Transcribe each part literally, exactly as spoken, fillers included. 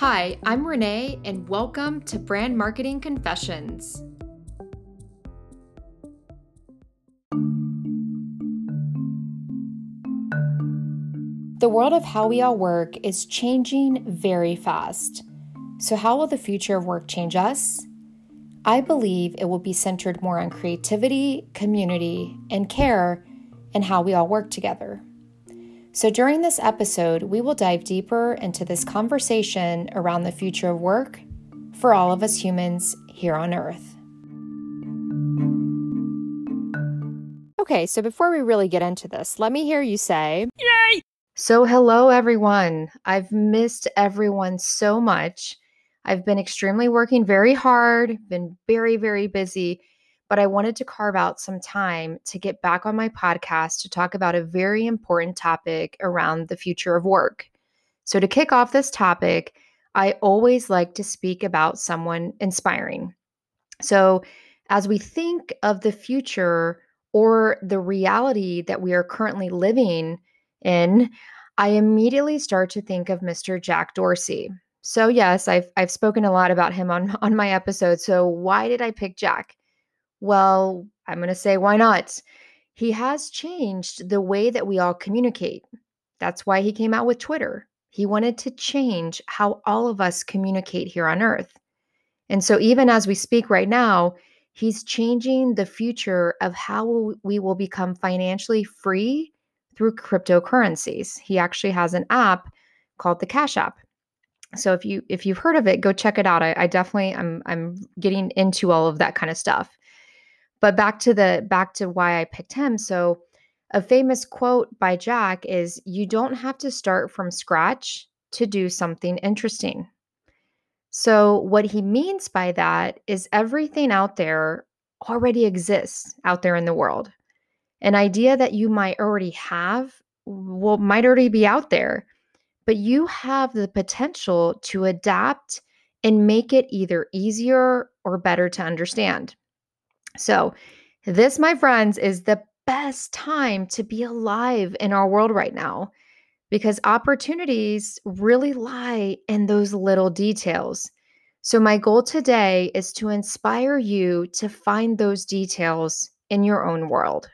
Hi, I'm Renee, and welcome to Brand Marketing Confessions. The world of how we all work is changing very fast. So, how will the future of work change us? I believe it will be centered more on creativity, community, and care, and how we all work together. So, during this episode, we will dive deeper into this conversation around the future of work for all of us humans here on Earth. Okay, so before we really get into this, let me hear you say, "Yay!" So, hello everyone. I've missed everyone so much. I've been extremely working very hard, been very, very busy, but I wanted to carve out some time to get back on my podcast to talk about a very important topic around the future of work. So, to kick off this topic, I always like to speak about someone inspiring. So, as we think of the future or the reality that we are currently living in, I immediately start to think of Mister Jack Dorsey. So yes, I've I've spoken a lot about him on on my episode. So why did I pick Jack? Well, I'm going to say why not? He has changed the way that we all communicate. That's why he came out with Twitter. He wanted to change how all of us communicate here on Earth. And so even as we speak right now, he's changing the future of how we will become financially free through cryptocurrencies. He actually has an app called the Cash App. So if you if you've heard of it, go check it out. I, I definitely I'm I'm getting into all of that kind of stuff. But back to the back to why I picked him. So a famous quote by Jack is, "You don't have to start from scratch to do something interesting." So, what he means by that is everything out there already exists out there in the world. An idea that you might already have, well, might already be out there, but you have the potential to adapt and make it either easier or better to understand. So, this, my friends, is the best time to be alive in our world right now because opportunities really lie in those little details. So, my goal today is to inspire you to find those details in your own world.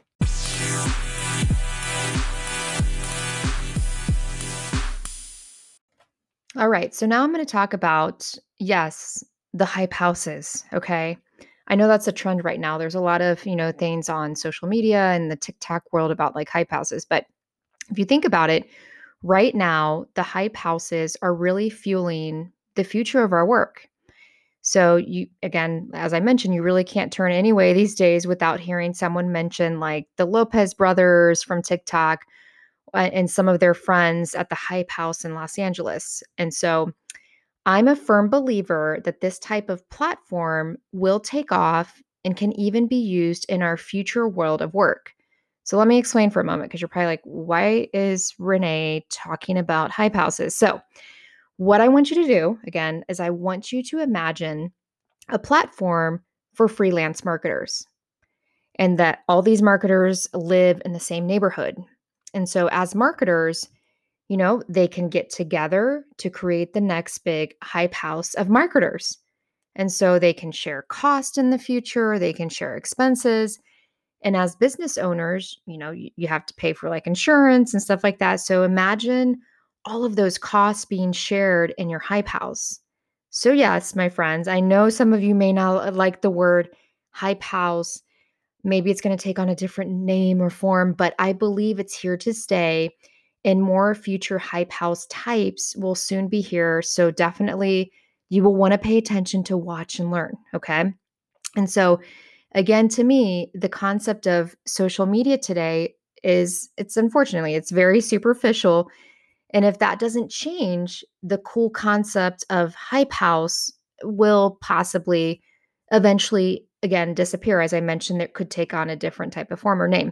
All right, so now I'm going to talk about, yes, the hype houses, okay? I know that's a trend right now. There's a lot of, you know, things on social media and the TikTok world about like hype houses, but if you think about it, right now, the hype houses are really fueling the future of our work. So you again, as I mentioned, you really can't turn any way these days without hearing someone mention like the Lopez brothers from TikTok uh, and some of their friends at the Hype House in Los Angeles. And so I'm a firm believer that this type of platform will take off and can even be used in our future world of work. So let me explain for a moment because you're probably like, why is Renee talking about hype houses? So what I want you to do, again, is I want you to imagine a platform for freelance marketers and that all these marketers live in the same neighborhood. And so, as marketers, you know, they can get together to create the next big hype house of marketers. And so they can share cost in the future, they can share expenses. And as business owners, you know, you, you have to pay for like insurance and stuff like that. So imagine all of those costs being shared in your hype house. So, yes, my friends, I know some of you may not like the word hype house. Maybe it's going to take on a different name or form, but I believe it's here to stay. And more future hype house types will soon be here. So, definitely, you will want to pay attention to watch and learn. Okay. And so, again, to me, the concept of social media today is it's unfortunately, it's very superficial. And if that doesn't change, the cool concept of hype house will possibly eventually again disappear. As I mentioned, it could take on a different type of form or name.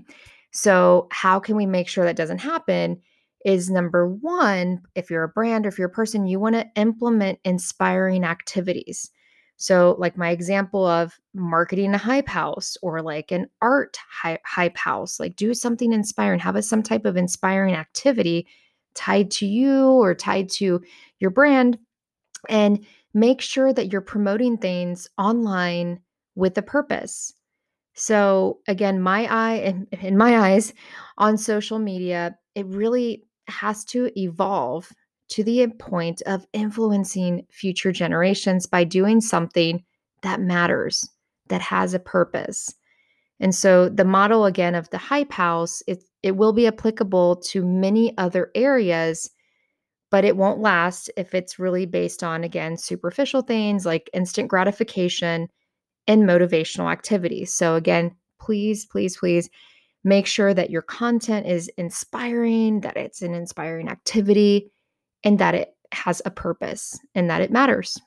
So, how can we make sure that doesn't happen? Is number one, if you're a brand or if you're a person, you want to implement inspiring activities. So, like my example of marketing a hype house or like an art hy- hype house, like do something inspiring, have a, some type of inspiring activity tied to you or tied to your brand And make sure that you're promoting things online with a purpose. So again, my eye in, in my eyes on social media, it really has to evolve to the point of influencing future generations by doing something that matters, that has a purpose. And so the model again of the hype house, it, it will be applicable to many other areas, but it won't last if it's really based on, again, superficial things like instant gratification and motivational activities. So, again, please, please, please make sure that your content is inspiring, that it's an inspiring activity, and that it has a purpose and that it matters.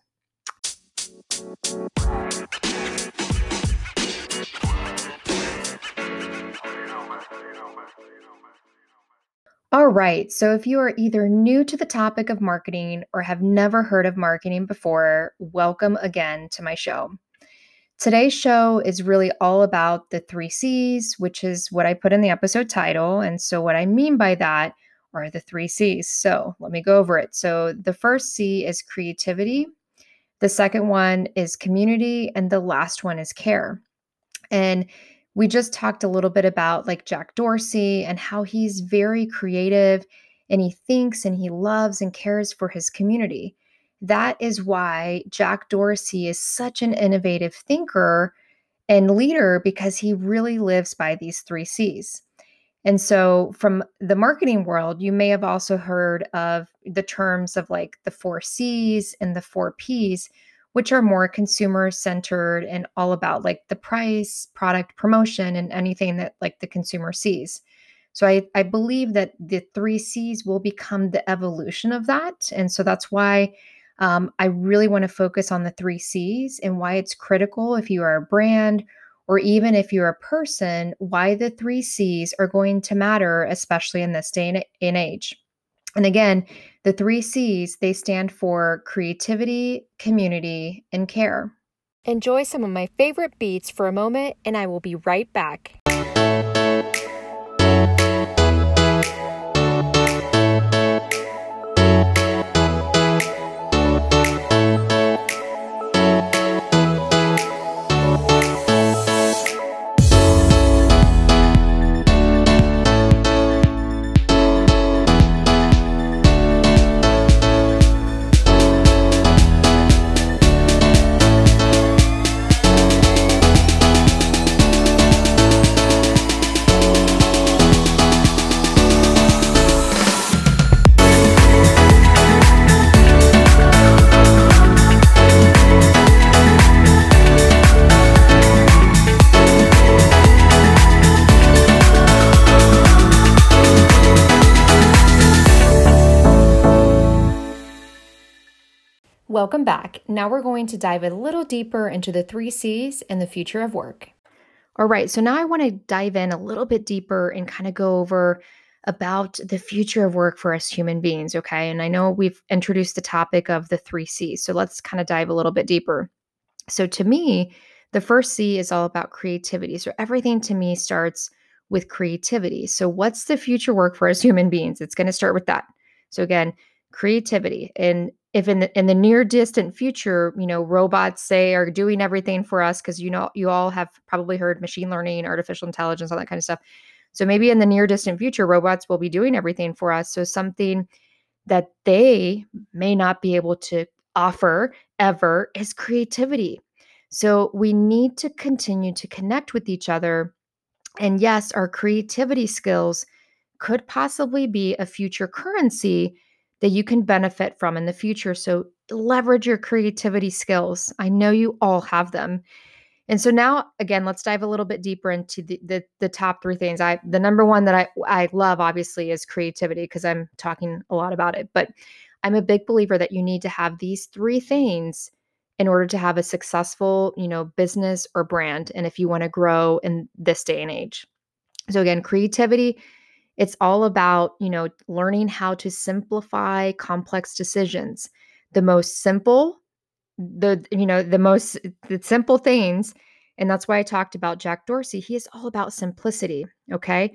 All right. So, if you are either new to the topic of marketing or have never heard of marketing before, welcome again to my show. Today's show is really all about the three C's, which is what I put in the episode title. And so, what I mean by that are the three C's. So, let me go over it. So, the first C is creativity, the second one is community, and the last one is care. And we just talked a little bit about like Jack Dorsey and how he's very creative and he thinks and he loves and cares for his community. That is why Jack Dorsey is such an innovative thinker and leader because he really lives by these three C's. And so, from the marketing world, you may have also heard of the terms of like the four C's and the four P's, which are more consumer centered and all about like the price, product promotion, and anything that like the consumer sees. So, I, I believe that the three C's will become the evolution of that. And so, that's why um, I really want to focus on the three C's and why it's critical if you are a brand or even if you're a person, why the three C's are going to matter, especially in this day and age. And again, the three C's, they stand for creativity, community, and care. Enjoy some of my favorite beats for a moment, and I will be right back. Welcome back. Now we're going to dive a little deeper into the three C's and the future of work. All right, so now I want to dive in a little bit deeper and kind of go over about the future of work for us human beings, okay? And I know we've introduced the topic of the three C's, so let's kind of dive a little bit deeper. So to me, the first C is all about creativity. So everything to me starts with creativity. So what's the future work for us human beings? It's going to start with that. So again, creativity. And if in the in the near distant future, you know, robots say are doing everything for us, because you know, you all have probably heard machine learning, artificial intelligence, all that kind of stuff. So maybe in the near distant future, robots will be doing everything for us. So something that they may not be able to offer ever is creativity. So we need to continue to connect with each other. And yes, our creativity skills could possibly be a future currency that you can benefit from in the future. So leverage your creativity skills. I know you all have them. And so now, again, let's dive a little bit deeper into the the, the top three things. I the number one that I I love obviously is creativity because I'm talking a lot about it. But I'm a big believer that you need to have these three things in order to have a successful, you know, business or brand. And if you want to grow in this day and age. So again, creativity, it's all about, you know, learning how to simplify complex decisions. The most simple, the, you know, the most the simple things. And that's why I talked about Jack Dorsey. He is all about simplicity. Okay.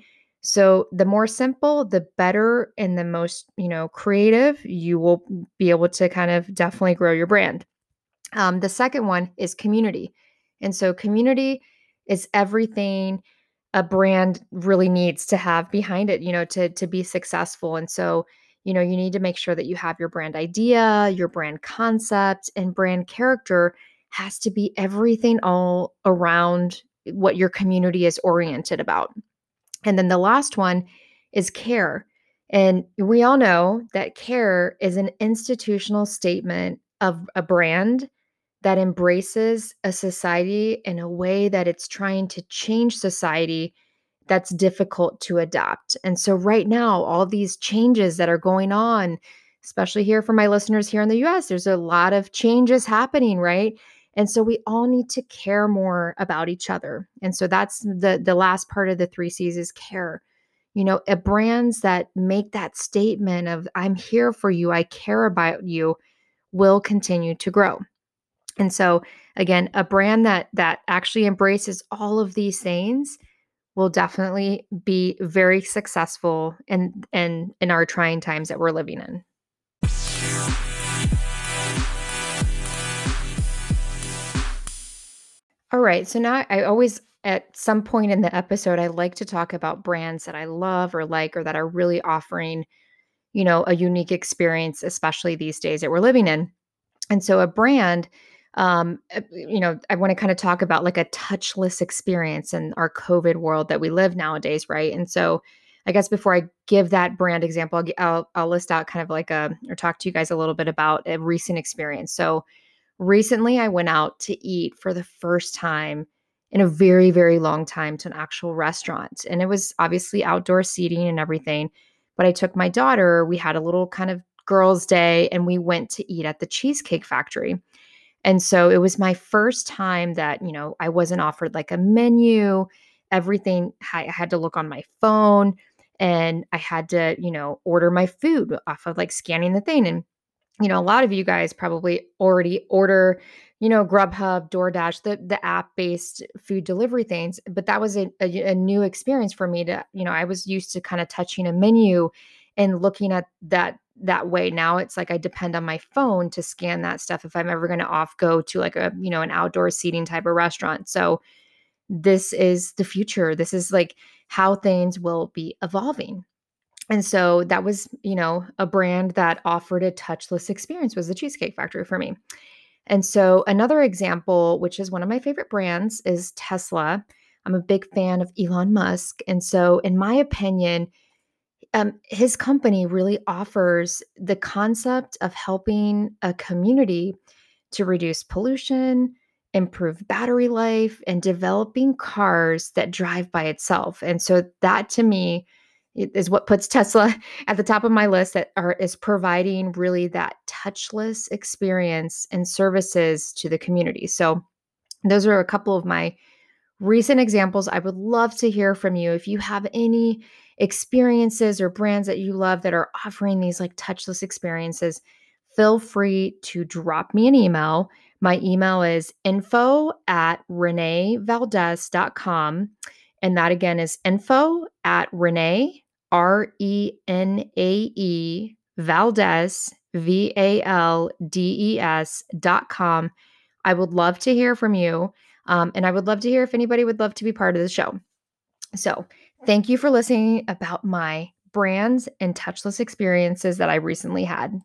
So the more simple, the better and the most, you know, creative you will be able to kind of definitely grow your brand. Um, the second one is community. And so community is everything a brand really needs to have behind it, you know, to to be successful. And so, you know, you need to make sure that you have your brand idea, your brand concept, and brand character has to be everything all around what your community is oriented about. And then the last one is care. And we all know that care is an institutional statement of a brand that embraces a society in a way that it's trying to change society that's difficult to adopt. And so, right now, all these changes that are going on, especially here for my listeners here in the U S, there's a lot of changes happening, right? And so we all need to care more about each other. And so that's the the last part of the three C's is care. You know, uh, brands that make that statement of I'm here for you, I care about you will continue to grow. And so again, a brand that that actually embraces all of these things will definitely be very successful in in in our trying times that we're living in. All right, so now I always at some point in the episode I like to talk about brands that I love or like or that are really offering, you know, a unique experience especially these days that we're living in. And so a brand, um, uh, you know, I want to kind of talk about like a touchless experience in our COVID world that we live nowadays, right? And so I guess before I give that brand example, I'll, gi- I'll, I'll list out kind of like a, or talk to you guys a little bit about a recent experience. So recently I went out to eat for the first time in a very, very long time to an actual restaurant. And it was obviously outdoor seating and everything. But I took my daughter, we had a little kind of girls' day, and we went to eat at the Cheesecake Factory. And so it was my first time that, you know, I wasn't offered like a menu. Everything I I had to look on my phone and I had to, you know, order my food off of like scanning the thing. And you know, a lot of you guys probably already order, you know, Grubhub, DoorDash, the the app-based food delivery things, but that was a, a a new experience for me to, you know, I was used to kind of touching a menu and looking at that that way. Now it's like I depend on my phone to scan that stuff if I'm ever going to off go to like a, you know, an outdoor seating type of restaurant. So this is the future. This is like how things will be evolving. And so that was, you know, a brand that offered a touchless experience was the Cheesecake Factory for me. And so another example, which is one of my favorite brands, is Tesla. I'm a big fan of Elon Musk. And so, in my opinion, um, his company really offers the concept of helping a community to reduce pollution, improve battery life, and developing cars that drive by itself. And so that to me i- is what puts Tesla at the top of my list that are is providing really that touchless experience and services to the community. So those are a couple of my recent examples. I would love to hear from you if you have any experiences or brands that you love that are offering these like touchless experiences. Feel free to drop me an email. My email is info at renee valdez dot com. And that again is info at Renee, R E N A E, Valdez, V A L D E S dot com. I would love to hear from you. Um, and I would love to hear if anybody would love to be part of the show. So, thank you for listening about my brands and touchless experiences that I recently had.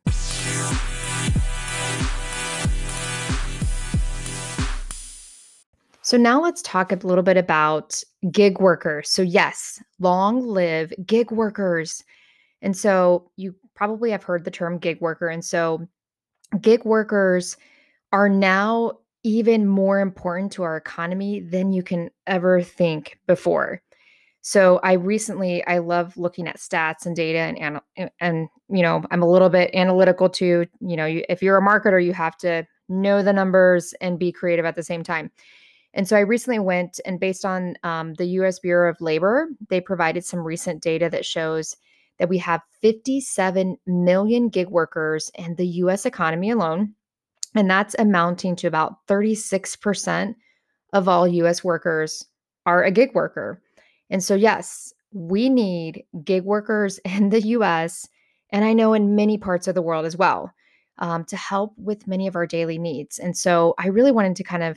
So, now let's talk a little bit about gig workers. So, yes, long live gig workers. And so, you probably have heard the term gig worker. And so, gig workers are now even more important to our economy than you can ever think before. So I recently I love looking at stats and data and and, and and, you know, I'm a little bit analytical too. You know, you, if you're a marketer, you have to know the numbers and be creative at the same time. And so I recently went and based on um, the U S Bureau of Labor, they provided some recent data that shows that we have fifty-seven million gig workers in the U S economy alone. And that's amounting to about thirty-six percent of all U S workers are a gig worker. And so, yes, we need gig workers in the U S, and I know in many parts of the world as well, um, to help with many of our daily needs. And so I really wanted to kind of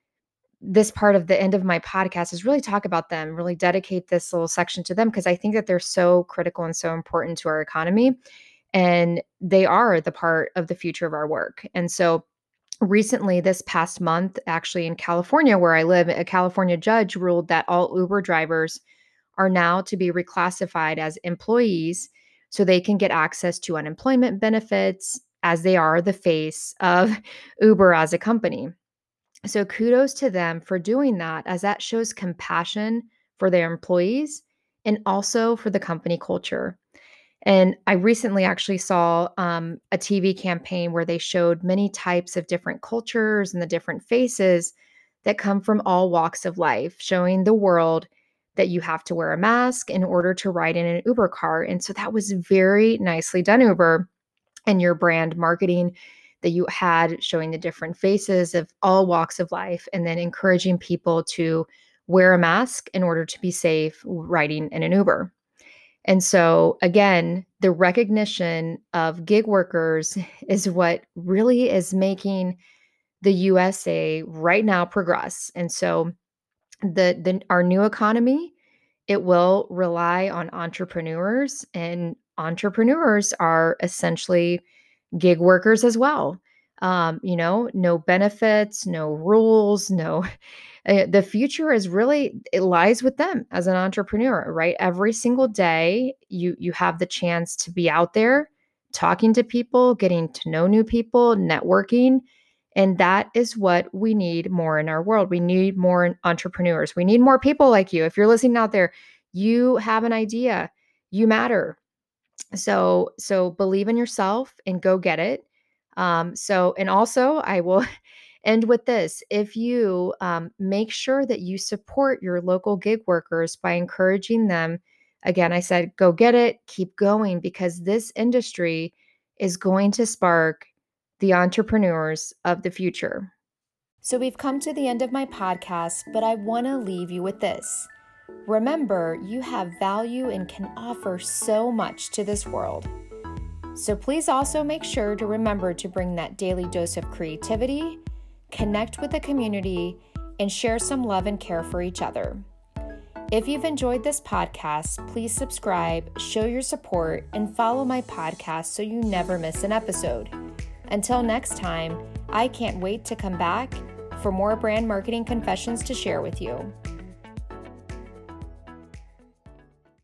this part of the end of my podcast is really talk about them, really dedicate this little section to them because I think that they're so critical and so important to our economy. And they are the part of the future of our work. And so recently, this past month, actually in California, where I live, a California judge ruled that all Uber drivers are now to be reclassified as employees so they can get access to unemployment benefits as they are the face of Uber as a company. So kudos to them for doing that, as that shows compassion for their employees and also for the company culture. And I recently actually saw um, a T V campaign where they showed many types of different cultures and the different faces that come from all walks of life, showing the world that you have to wear a mask in order to ride in an Uber car. And so that was very nicely done, Uber, and your brand marketing that you had showing the different faces of all walks of life and then encouraging people to wear a mask in order to be safe riding in an Uber. And so, again, the recognition of gig workers is what really is making the U S A right now progress. And so, the, the our new economy, it will rely on entrepreneurs, and entrepreneurs are essentially gig workers as well. Um, you know, no benefits, no rules, no. Uh, the future is really it lies with them as an entrepreneur, right? Every single day, you you have the chance to be out there talking to people, getting to know new people, networking, and that is what we need more in our world. We need more entrepreneurs. We need more people like you. If you're listening out there, you have an idea, you matter. So so believe in yourself and go get it. Um, so and also I will end with this. If you um, make sure that you support your local gig workers by encouraging them, again, I said, go get it, keep going, because this industry is going to spark the entrepreneurs of the future. So we've come to the end of my podcast, but I want to leave you with this. Remember, you have value and can offer so much to this world. So please also make sure to remember to bring that daily dose of creativity, connect with the community, and share some love and care for each other. If you've enjoyed this podcast, please subscribe, show your support, and follow my podcast so you never miss an episode. Until next time, I can't wait to come back for more brand marketing confessions to share with you.